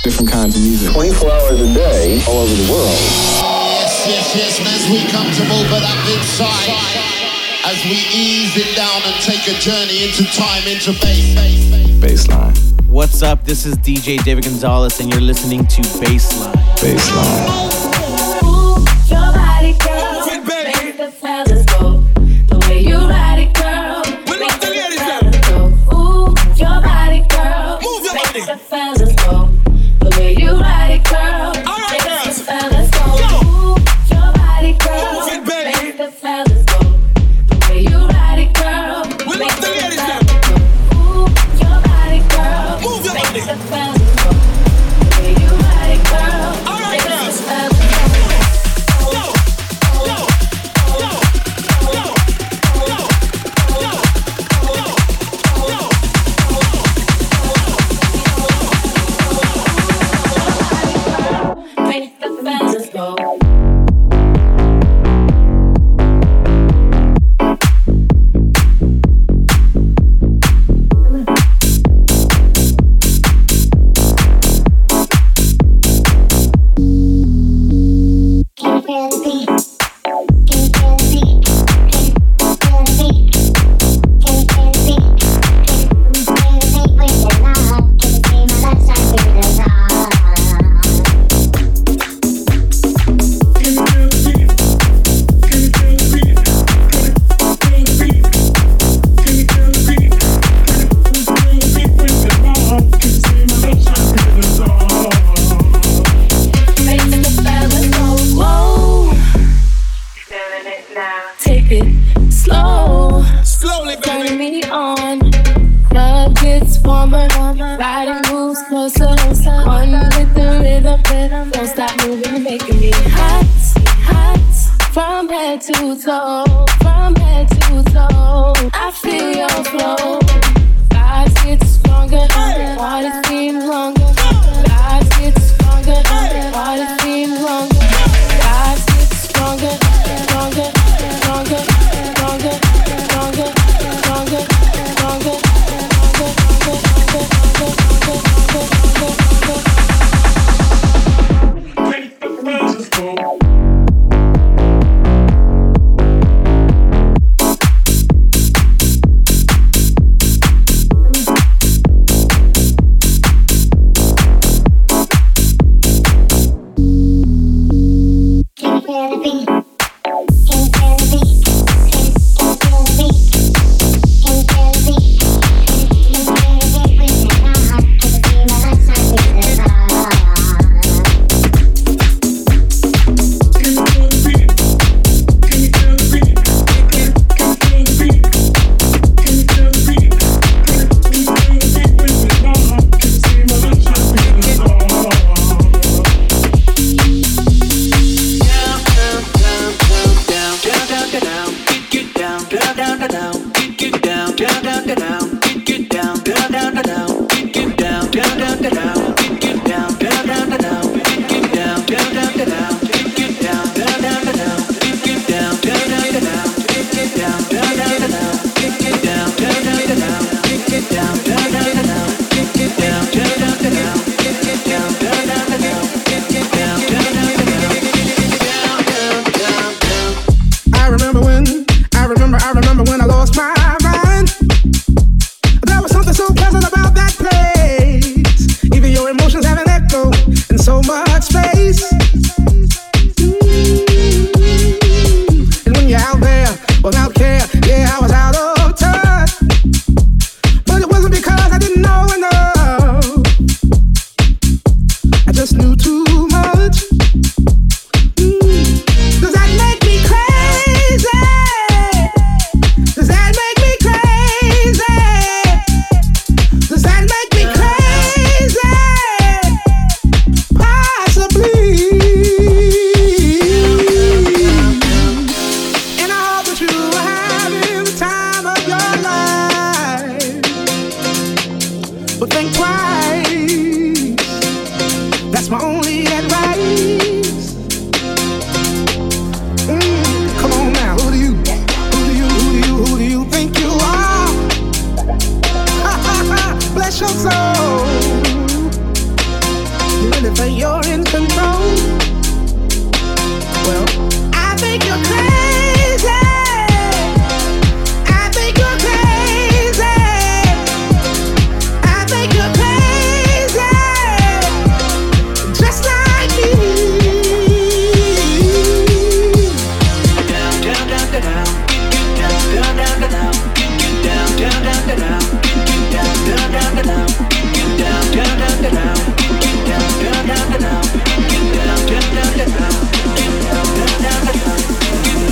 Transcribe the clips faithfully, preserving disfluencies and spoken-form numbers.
different kinds of music. twenty-four hours a day, all over the world. Yes, yes, yes, and as we come to move it up inside, as we ease it down and take a journey into time, into bass. Baseline. What's up? This is D J David Gonzalez, and you're listening to Baseline. Baseline. Move your body, girl. Make the fellas go. The way you ride it, girl. Make the fellas go. Move your body, girl. Make the fellas go. The way you ride it, girl. Make the fellas go. Move your body, girl. Make the fellas go. The way you ride it, girl. Make the fellas go. Move your body, girl. Make the fellas go. The way you ride it, girl. Make the fellas go. Make the fellas go. running, but you're in control. Well, I think you're crazy. I think you're crazy. I think you're crazy. Just like me. Down, down, down, down, down. Down, down, down, down. Down, down, down, down, down. Down, down, down, down, down. Down, down, down, down, down. Down, down, down, down, down. Down, down, down, down, down. Down, down, down, down.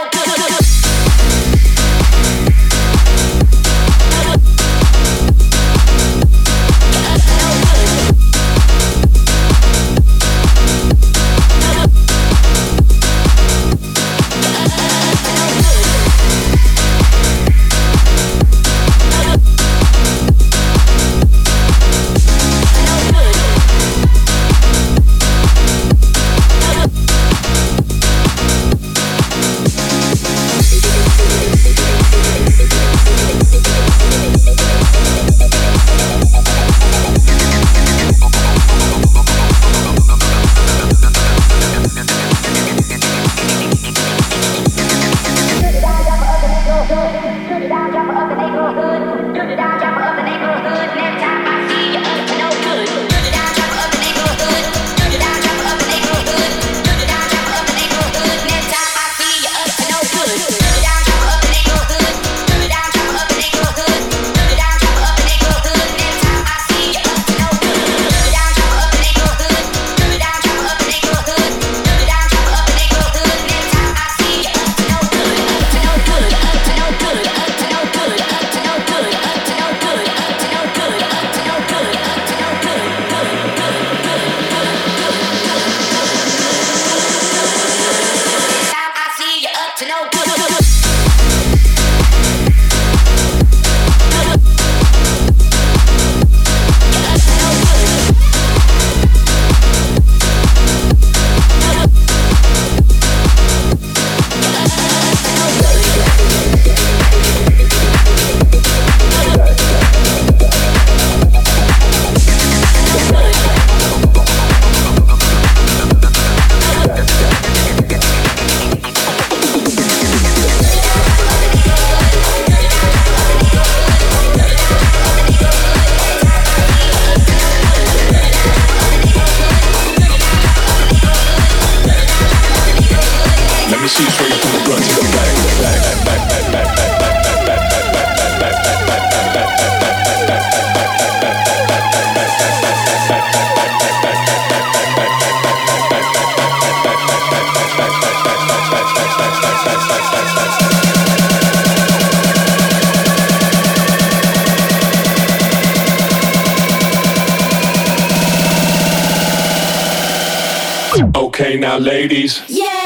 Okay, now ladies.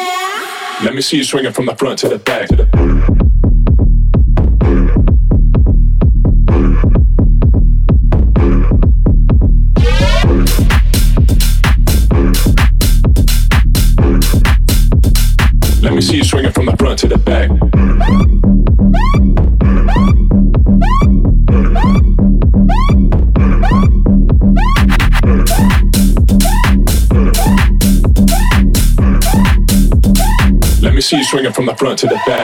Yeah. Let me see you swinging from the front to the back. To the Let me see you swinging from the front to the back. Let me see you swinging from the front to the back.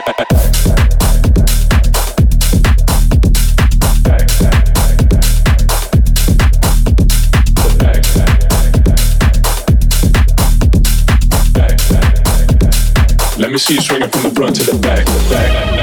Let me see you swinging from the front to the back. The back.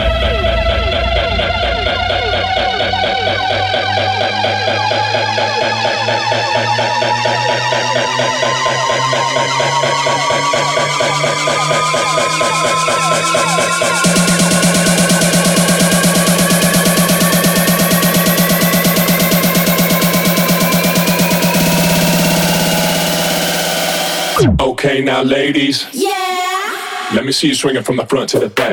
Okay, now ladies. Yeah. Let me see you swinging from the front to the back.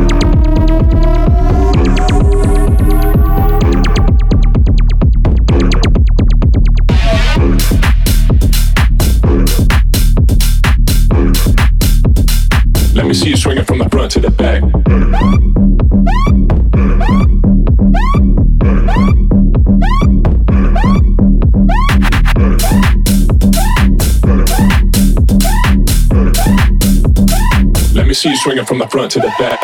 Let me see you swinging from the front to the back. Let me see you swinging from the front to the back.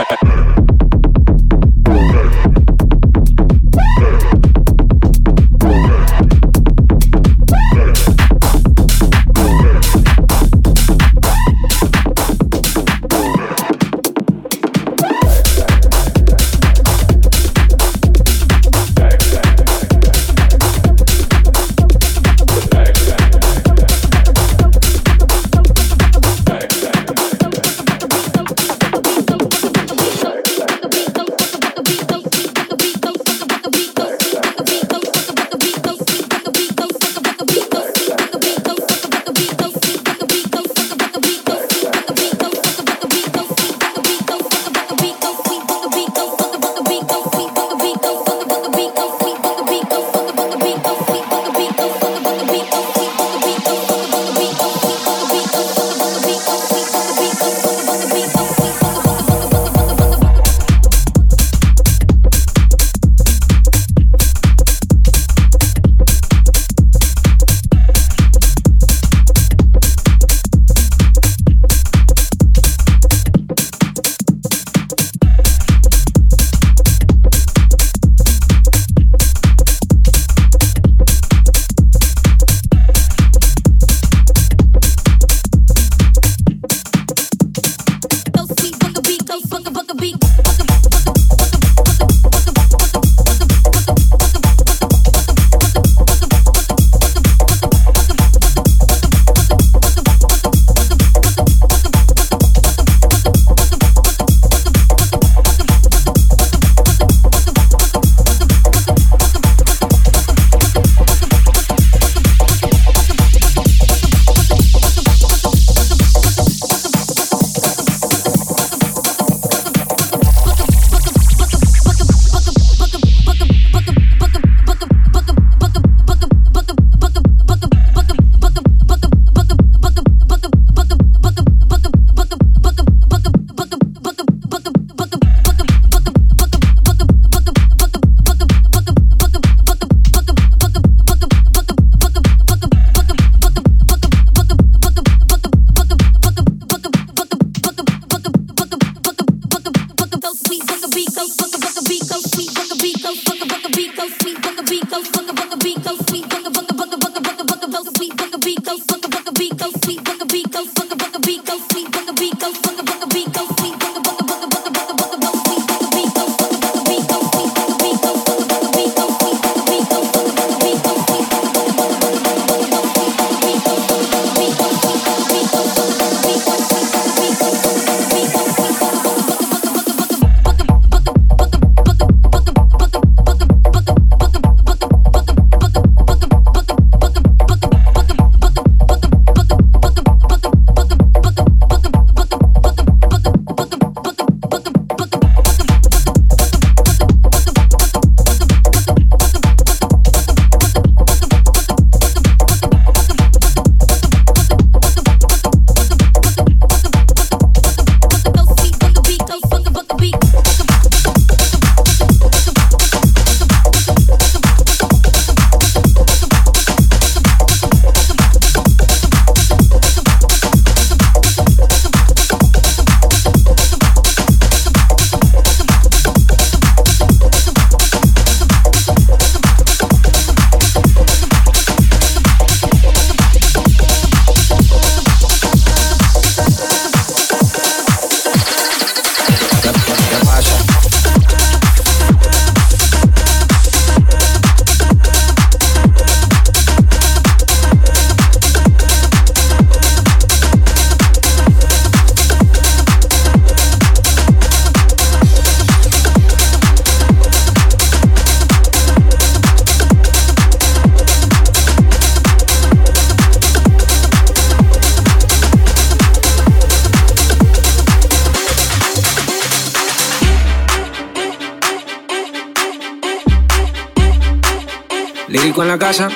Lírico en la casa.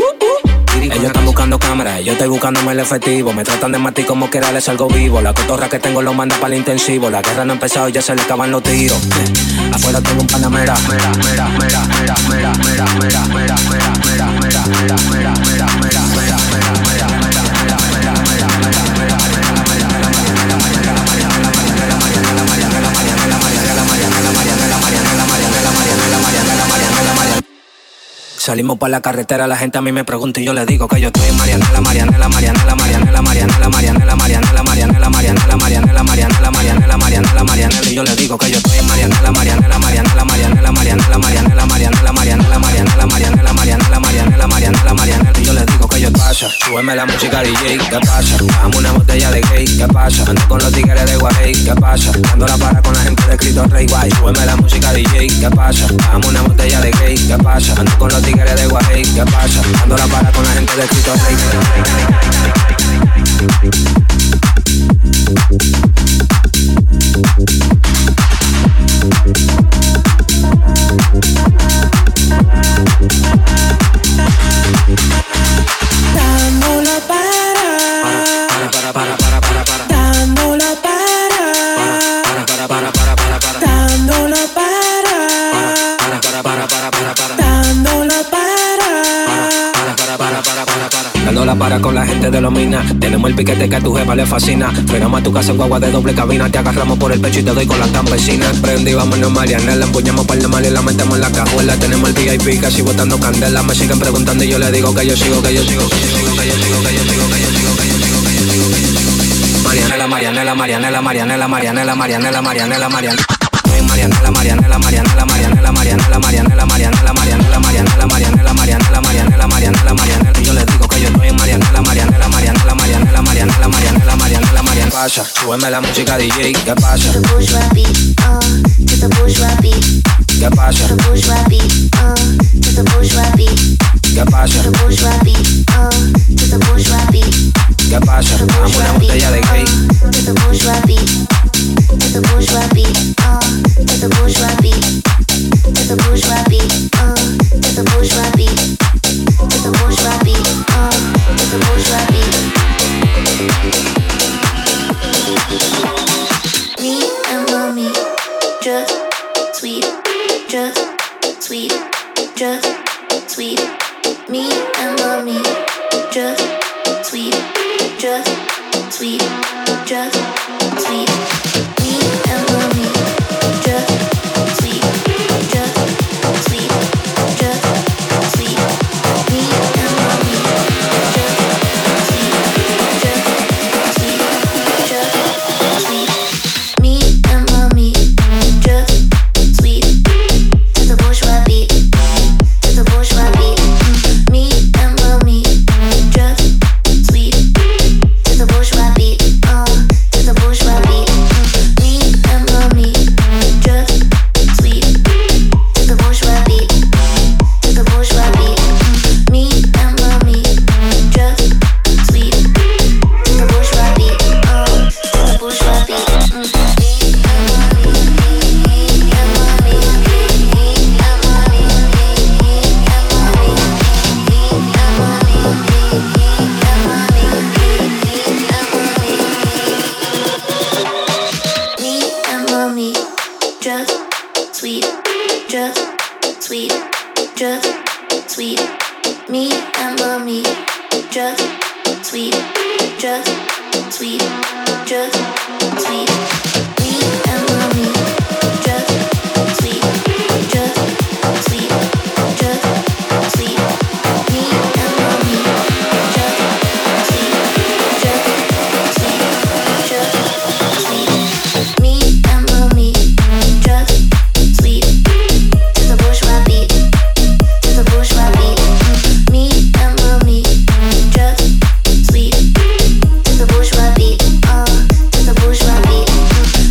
Ellos están buscando cámaras, yo estoy buscándome el efectivo. Me tratan de matar como quiera, les salgo vivo. La cotorra que tengo lo manda para el intensivo. La guerra no ha empezado y ya se le acaban los tiros. eh. Afuera tengo un panamera. Mera, mera, mera, mera, mera, mera, mera, mera, mera, mera, mera, mera, mera, mera, mera, Salimos por la carretera, la gente a mí me pregunta y yo le digo que yo estoy en Marianela, Marianela, Marianela, Marianela, Marianela, Marianela, Marianela, Marianela, Marianela, Marianela, Marianela, Marianela, Marianela, Marianela, y yo le digo que yo estoy en Marianela, Marianela, Marianela, Marianela, Marianela, Marianela, Marianela, Marianela, Marianela, Marianela, Marianela, Marianela, Marianela, Marianela, y yo le digo que yo pasa. Súbeme la música D J, ¿qué pasa? Dame una botella de gay, ¿qué pasa? Ando con los tigres de Guay, ¿qué pasa? Dando la para con la gente de Cristo Rey Guay. Súbeme la música D J, ¿qué pasa? Dame una botella de gay, ¿qué pasa? Ando con los tigres de Guay, ¿qué pasa? Dando la para con la gente de Cristo Rey. Dando la para, para, para, para, para, para. dando la para, Para, para, para, para, para. dando la para, Para, para, para, para, para, para. dando la para. Para, para, para, para, para, para. Dando la para con la gente de los minas. Tenemos el piquete que a tu jefa le fascina. Frenamos a tu casa en guagua de doble cabina. Te agarramos por el pecho y te doy con las campesinas. Prendí, vámonos Marianela. Empuñamos par de mal y la metemos en la cajuela. Tenemos el V I P casi botando candela. Me siguen preguntando y yo le digo que yo sigo, que yo sigo, que yo sigo, que yo sigo, que yo sigo, que yo sigo, que yo sigo, que yo sigo, que yo sigo. Marianela, Marianela, Marianela, Marianela, Marianela, Marianela, Marianela, Marianela. Marianela, Marianela, Marianela, Marianela, Marianela, Marianela, Marianela, Marianela, Marianela, Marianela, Marianela, Marianela, Marianela, Marianela. Y yo les digo que yo estoy en Marianela, Marianela, Marianela, Marianela, Marianela, Marianela, Marianela, Marianela. ¿Qué pasa? Súbeme la música D J, ¿qué pasa? The bourgeois beat, uh, to the bourgeois beat. ¿Qué pasa? The bourgeois beat, uh, to the bourgeois beat. ¿Qué pasa? The bourgeois beat, uh, to the bourgeois beat. ¿Qué pasa? Dame una botella de gay. To the bourgeois beat, to the bourgeois beat, uh, to the bourgeois beat, to the bourgeois beat, uh, to the bourgeois beat, to the bourgeois beat, uh, to the bourgeois beat. Me and mommy, just sweet, just sweet, just sweet. Me and mommy, just sweet, just sweet, just sweet. Me and mommy, just sweet, just sweet, just sweet. Me and mommy, just sweet, just sweet, just sweet. Me and mommy, just sweet. To the bourgeois beat, to the bourgeois beat. Me and mommy, just sweet. To the bourgeois beat, uh, to the bourgeois beat. Me and mommy, just sweet. To the bourgeois beat, to the bourgeois beat. Me and mommy, just sweet. To the bourgeois beat, uh, to the bourgeois beat. Me and mommy, me and mommy, me and mommy, me and mommy, me and mommy, me and mommy, me and mommy, just sweet, just sweet, just sweet. Me and mommy, just sweet, just sweet, just sweet. Me and mommy, just sweet, just sweet, just sweet. Me and mommy, just sweet, just sweet, just sweet. Me and mommy, just sweet. To the bourgeois beat, to the bourgeois beat. Me and mommy, just sweet. To the bourgeois beat, uh, to the bourgeois beat.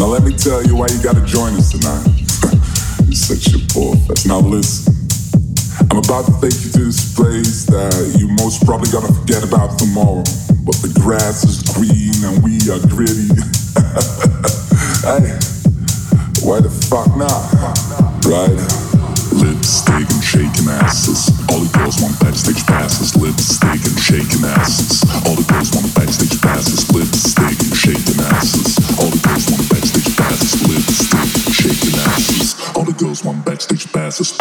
Now let me tell you why you gotta join us tonight. You're such a poor fest. Now listen, I'm about to take you to this place that you most probably gonna forget about tomorrow. But the grass is green and we are gritty. Hey, why the fuck not? Right? Lipstick and shaking asses. All the girls want backstage passes. Lipstick and shaking asses. All the girls want backstage passes. Lipstick and shaking asses. All the girls want backstage passes. Lipstick and shaking asses. All the girls want backstage passes.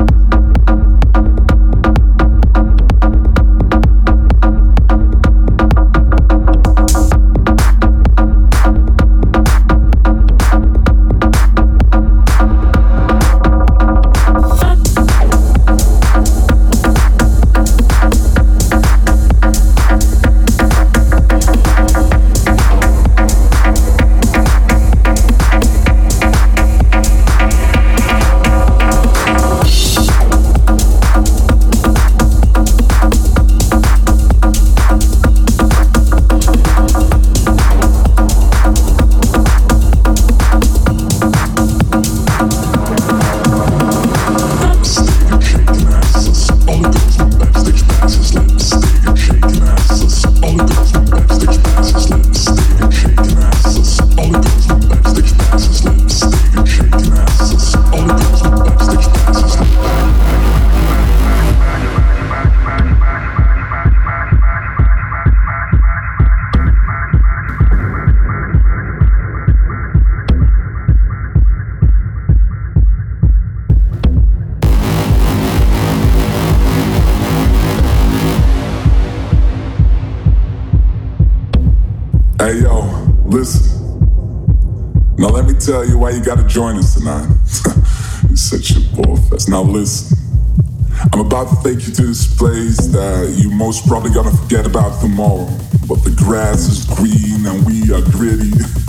Hey yo, listen. Now let me tell you why you gotta join us tonight. You're such a bore fest. Now listen. I'm about to take you to this place that you most probably gonna forget about tomorrow. But the grass is green and we are gritty.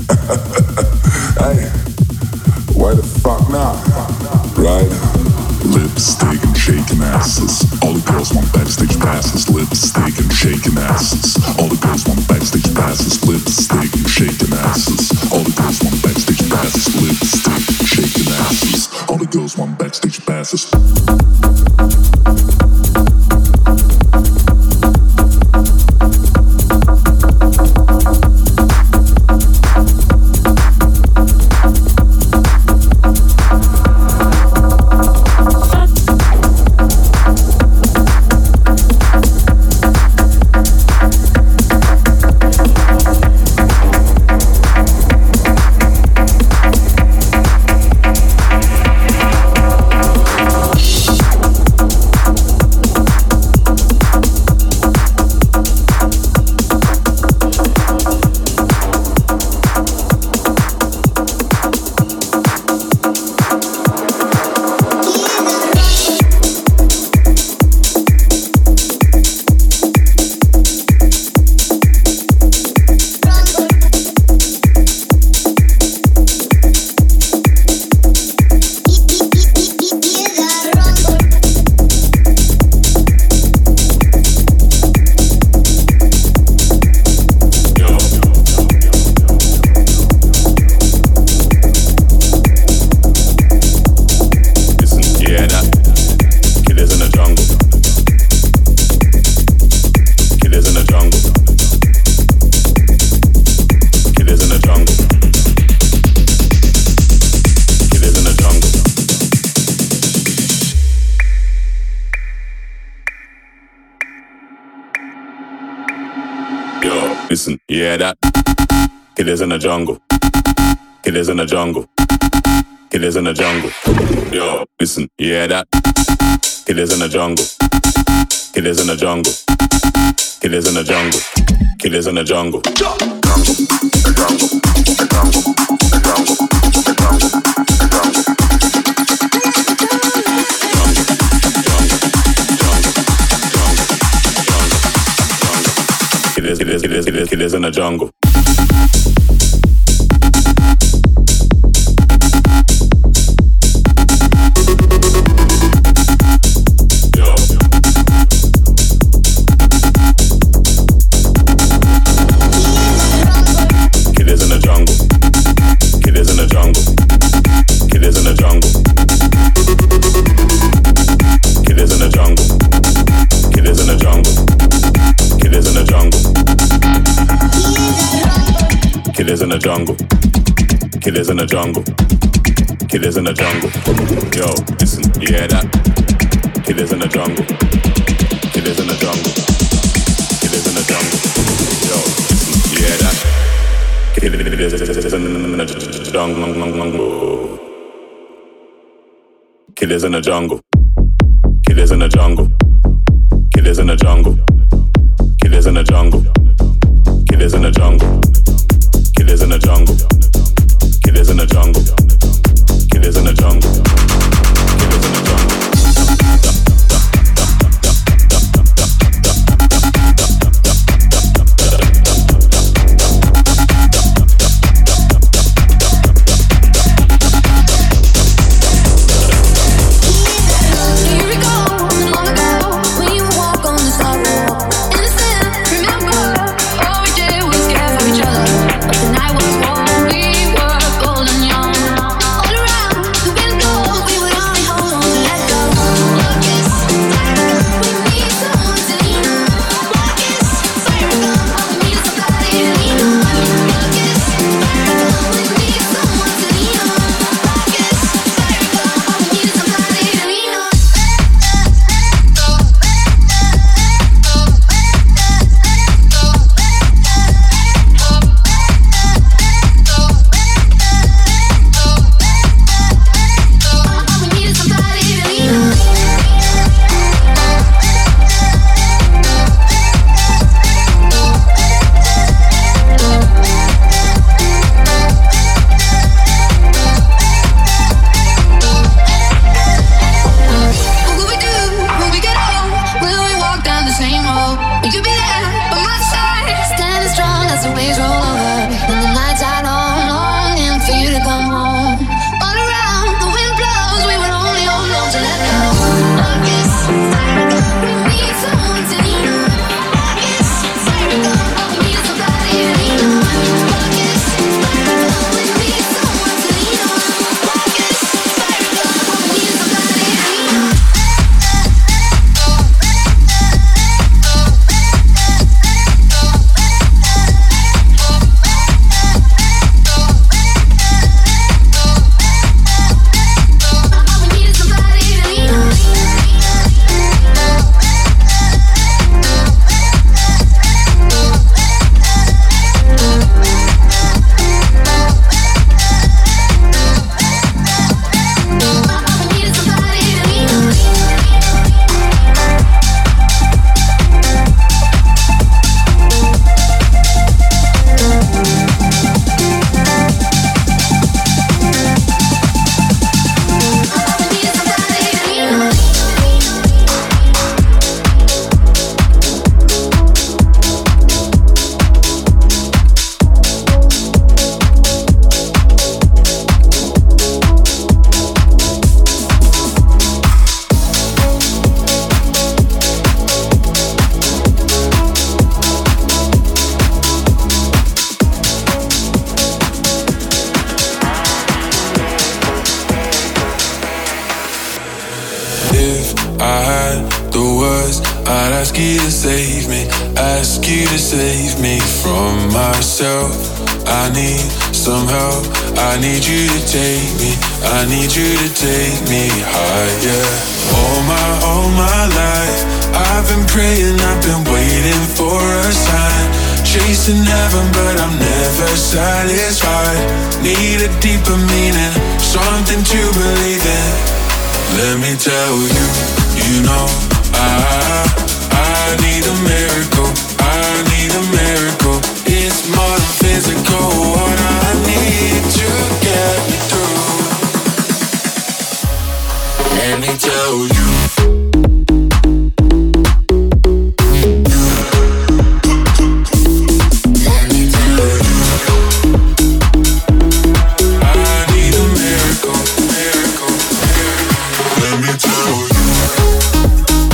Hey, why the fuck not? Right? Lipstick and shaking asses. All the girls want backstage passes. Lipstick and shaking asses. All the girls want backstage passes. Lipstick and shaking asses. All the girls want backstage passes. Lipstick and shaking asses. All the girls want backstage passes. Listen, you hear that? Killers in the jungle. Killers in the jungle. Killers in the jungle. Yo, listen, you hear that? Killers in the jungle. Killers in the jungle. Killers in the jungle. Killers in the jungle. Jungle, the jungle, the jungle, the jungle, the jungle, the jungle. Killers, killers, killers, killers, killers in the jungle. Killers in the jungle. Killers in jungle. Killers in the jungle. Killers in the jungle. Yo, listen, you hear that? Killers in the jungle. Killers in the jungle. Killers in the jungle. Yo, listen, you hear that? Killers in the jungle. Killers in the jungle. Killers in the jungle. Killers in the jungle. Killers in the jungle. Killers in the jungle. Killers in the jungle. Killers in the jungle. Killers in the jungle. Killers in the jungle. Let me tell you.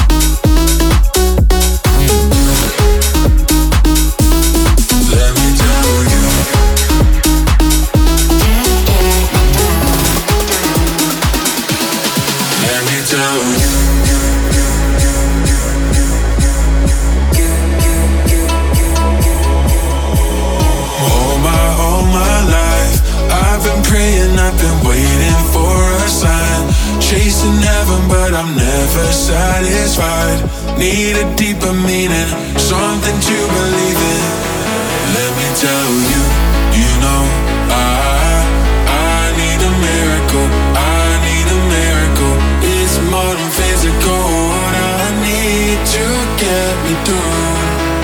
heart. Need a deeper meaning, something to believe in. Let me tell you, you know I, I need a miracle. I need a miracle. It's more than physical. What I need to get me through.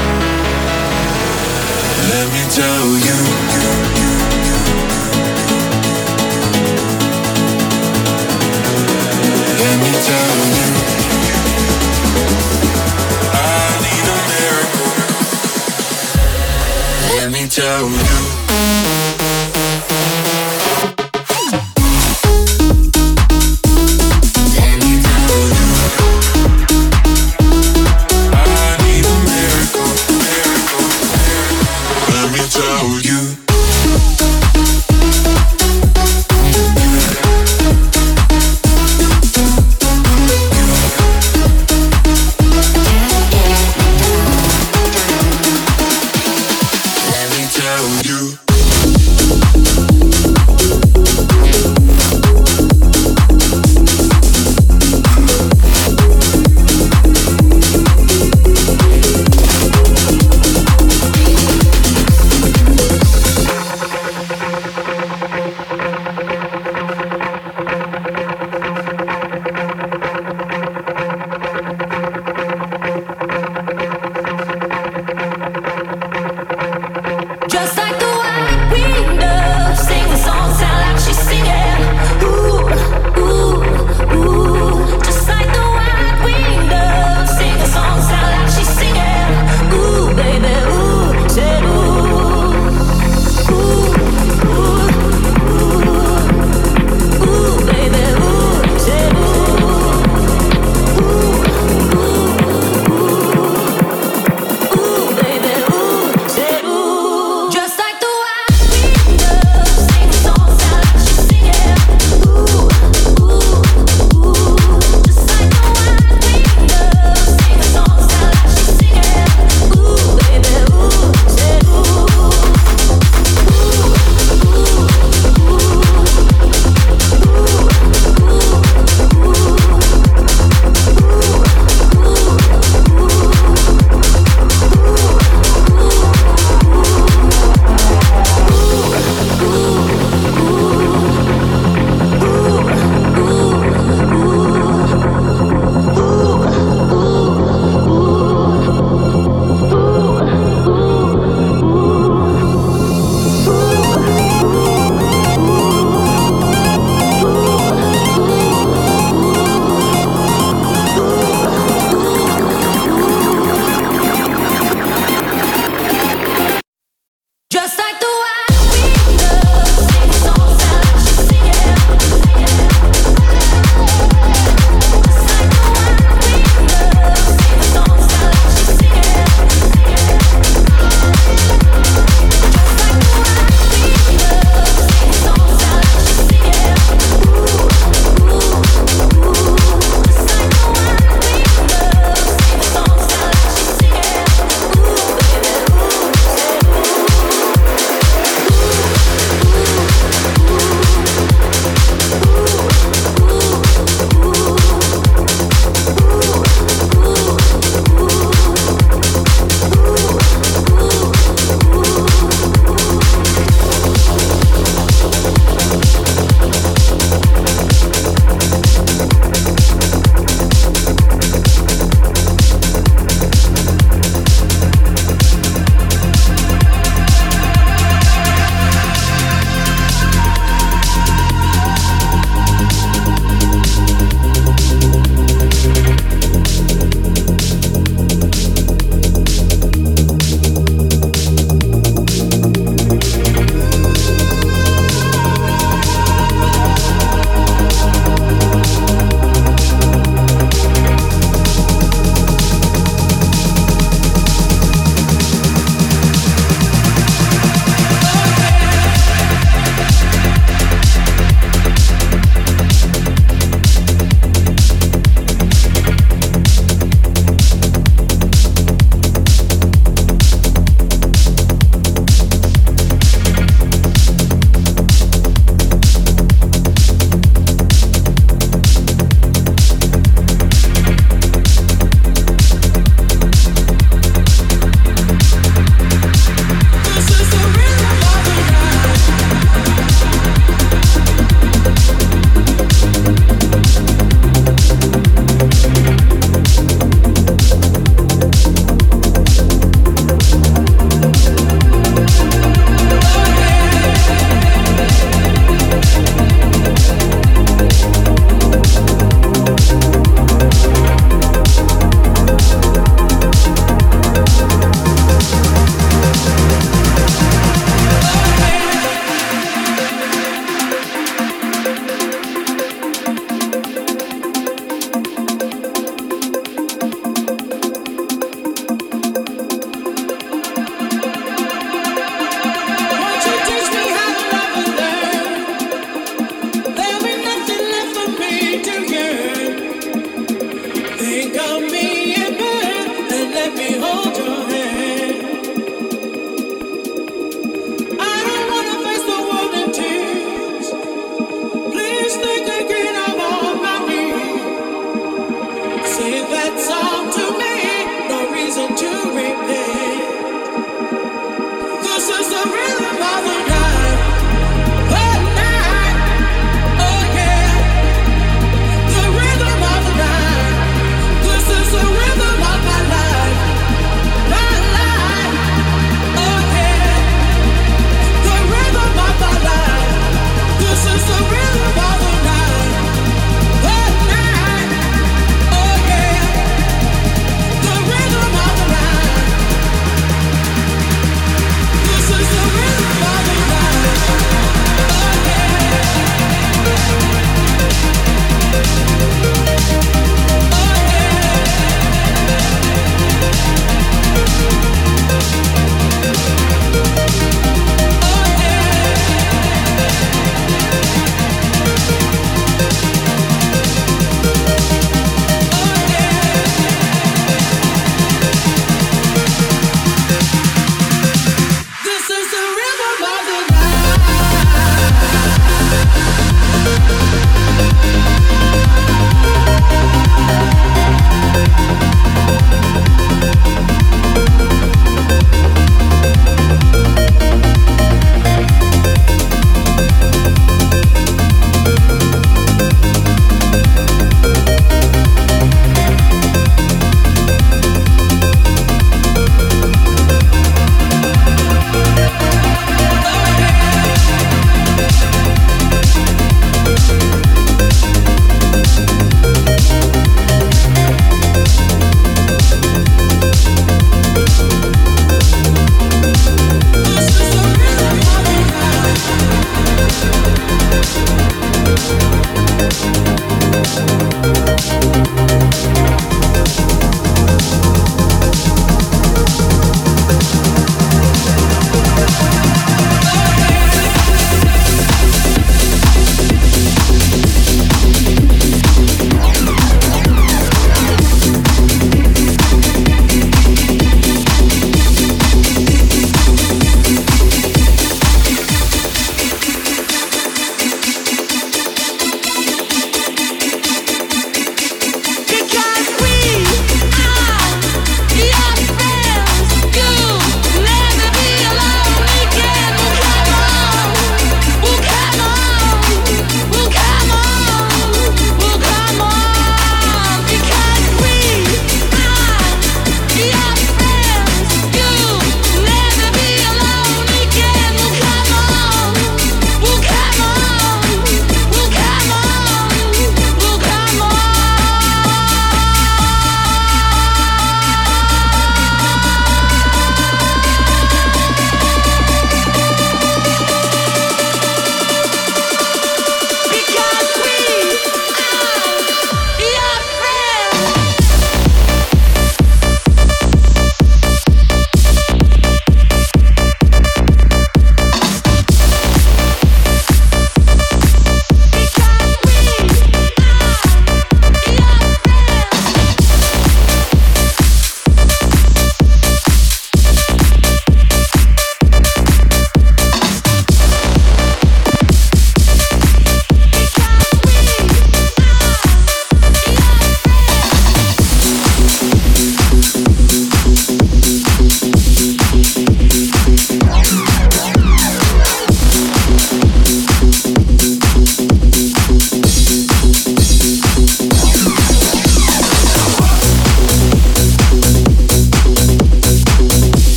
Let me tell you. Let me tell you, I need a miracle. Let me tell you. Let me tell you, I need a miracle, miracle, miracle. Let me tell you. You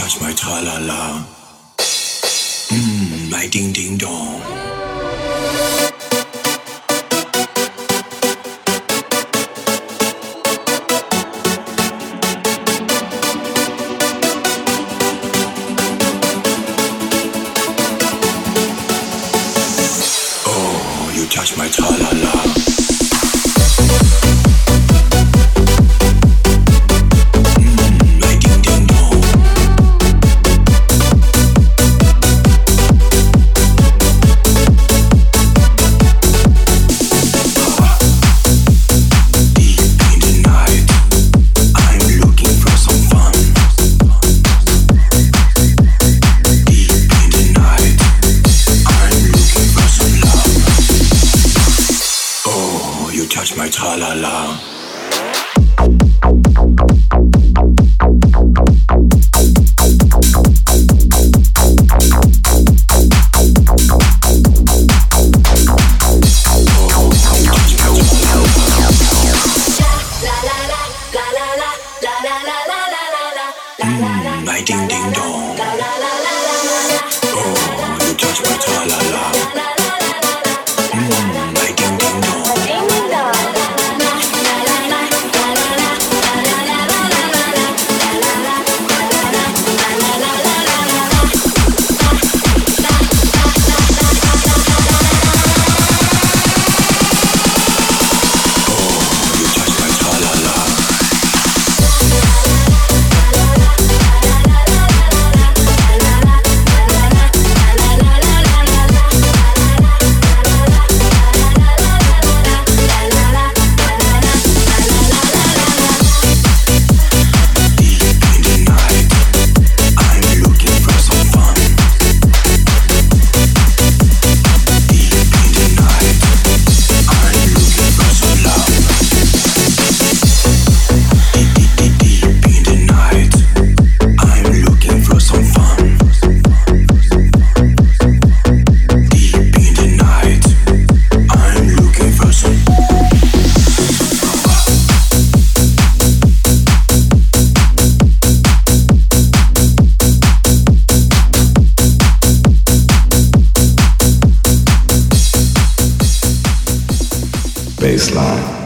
touch my tra-la-la. Mmm, my ding-ding-dong. Oh, you touch my tra-la-la. Touch my tra-la-la. Mmm, my ding-ding-dong. Oh, you touch my tra-la-la. Mmm, my ding-ding-dong. Baseline.